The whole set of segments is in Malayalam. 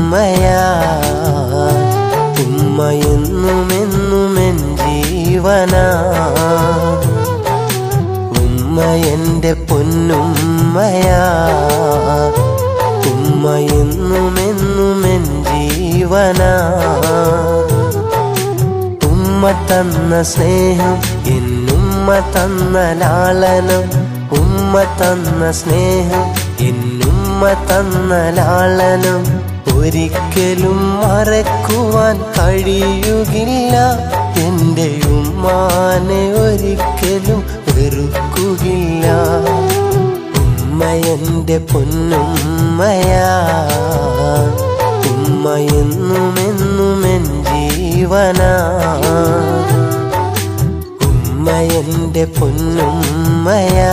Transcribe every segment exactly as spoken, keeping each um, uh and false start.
ഉമ്മയാ ഉമ്മ എന്നുമെന്നുമെൻ ജീവനാ ഉമ്മ എൻ്റെ പൊന്നുമ്മയാ ഉമ്മ എന്നുമെന്നുമെൻ ജീവനാ ഉമ്മ തന്ന സ്നേഹം എന്നുമ്മ തന്ന ലാളനം ഉമ്മ തന്ന സ്നേഹം എന്നുമ്മ തന്ന ലാളനം ഒരിക്കലും മറക്കുവാൻ കഴിയുകില്ല എൻ്റെ ഉമ്മാനെ ഒരിക്കലും വെറുക്കുകയില്ല ഉമ്മ എൻ്റെ പൊന്നുമ്മയാ ഉമ്മ എന്നുമെന്നുമെൻ ജീവനാ ഉമ്മ എൻ്റെ പൊന്നുമ്മയാ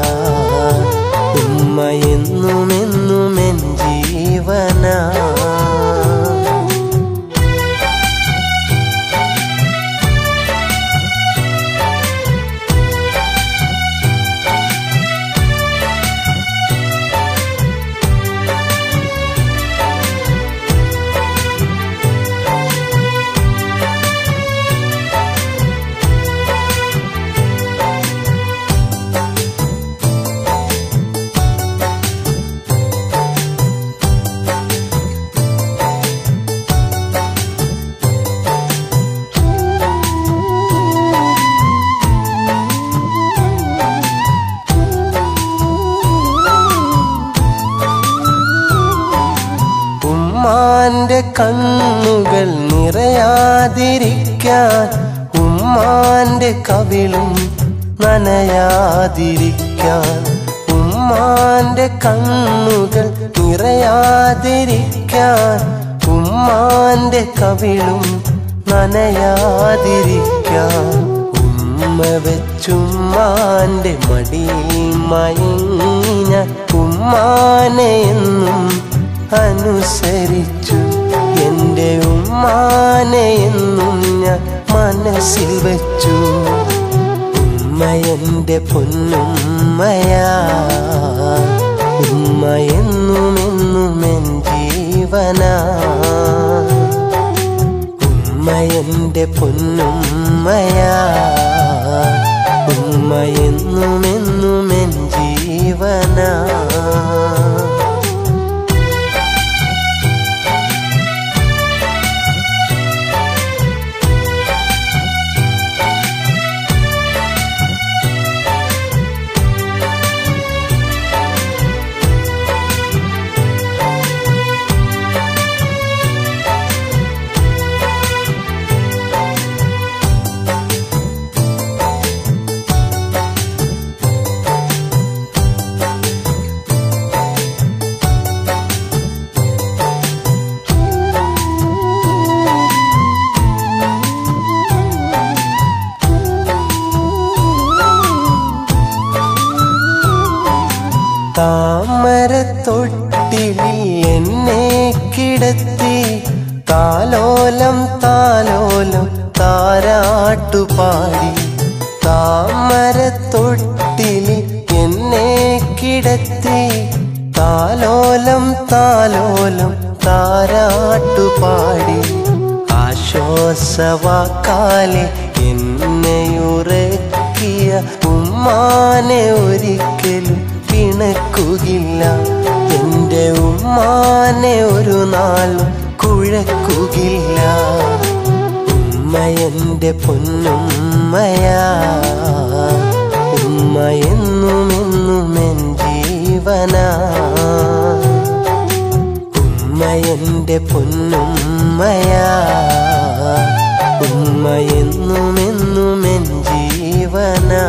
ഉമ്മ എന്നുമെന്നുമെൻ ജീവനാ ഉമ്മാന്റെ കണ്ണുകൾ നിറയാതിരിക്കാൻ ഉമ്മാന്റെ കവിളും നനയാതിരിക്കാൻ ഉമ്മാന്റെ കണ്ണുകൾ നിറയാതിരിക്കാൻ ഉമ്മാന്റെ കവിളും നനയാതിരിക്കാൻ ഉമ്മ വെച്ചുമ്മാന്റെ മടിയിൽ മയങ്ങിന ഉമ്മാനെ എന്നും അനുസരിച്ചു എൻ്റെ ഉമ്മാനെ എന്നും ഞാൻ മനസ്സിൽ വെച്ചു ഉമ്മ എൻ്റെ പൊന്നുമ്മയാ ഉമ്മ എന്നുമെന്നുമെൻ ജീവനാ ഉമ്മ എൻ്റെ പൊന്നുമ്മയാ ഉമ്മ എന്നുമെന്നുമെൻ ജീവനാ താമരത്തൊട്ടിലിൽ എന്നെ കിടത്തി താലോലം താലോലം താരാട്ടുപാടി താമരത്തൊട്ടിലിൽ എന്നെ കിടത്തി താലോലം താലോലം താരാട്ടുപാടി ആശ്വാസവാക്കാലെ എന്നെയുറക്കിയ ഉമ്മാനെ ഒരിക്കലും പിണക്കുകില്ല എൻ്റെ ഉമ്മാനെ ഒരു നാളും കുഴക്കുകില്ല ഉമ്മ എൻ്റെ പൊന്നുമ്മയാ ഉമ്മ എന്നുമെന്നുമെൻ ജീവനാ ഉമ്മ എൻ്റെ പൊന്നുമ്മയാ ഉമ്മ എന്നുമെന്നുമെൻ ജീവനാ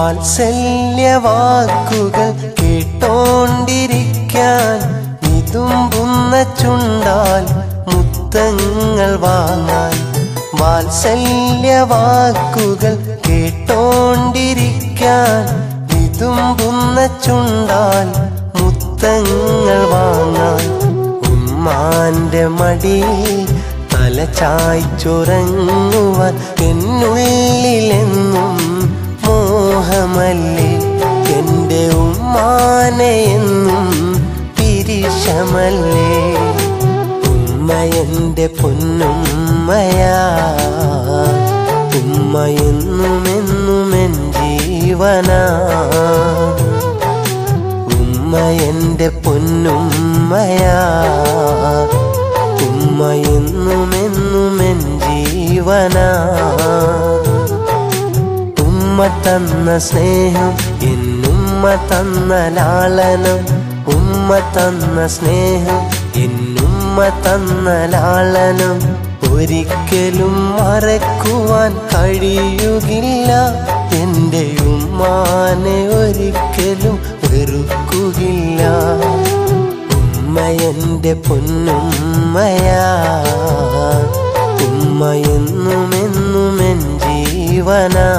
വാത്സല്യവാക്കുകൾ കേട്ടോണ്ടിരിക്കാൻ വിതുമ്പുന്ന ചുണ്ടാൽ മുത്തങ്ങൾ വാങ്ങാൻ. വാത്സല്യവാക്കുകൾ കേട്ടോണ്ടിരിക്കാൻ വിതുമ്പുന്ന ചുണ്ടാൽ മുത്തങ്ങൾ വാങ്ങാൻ. ഉമ്മാന്റെ മടിയിൽ തല ചായ്ച്ചുറങ്ങുവാൻ എന്നുള്ളിലെന്നും മോഹമല്ലേ. എൻ്റെ ഉമ്മാനെ എന്നും പിരിശമല്ലേ. ഉമ്മ എൻ്റെ പൊന്നുമ്മയാ, ഉമ്മ എന്നും എന്നും എൻ ജീവനാ. ഉമ്മ എൻ്റെ പൊന്നുമ്മയാ, ഉമ്മ എന്നും എന്നും എൻ ജീവനാ. ഉമ്മ തന്ന സ്നേഹം, എന്നുമ്മ തന്ന ലാളനം. ഉമ്മ തന്ന സ്നേഹം, എന്നുമ്മ തന്ന ലാളനം ഒരിക്കലും മറക്കുവാൻ കഴിയുകില്ല. എൻ്റെ ഉമ്മാനെ ഒരിക്കലും വെറുക്കുകയില്ല. ഉമ്മ എൻ്റെ പൊന്നുമ്മയാ, ഉമ്മ എന്നും എന്നും എൻ ജീവനാ.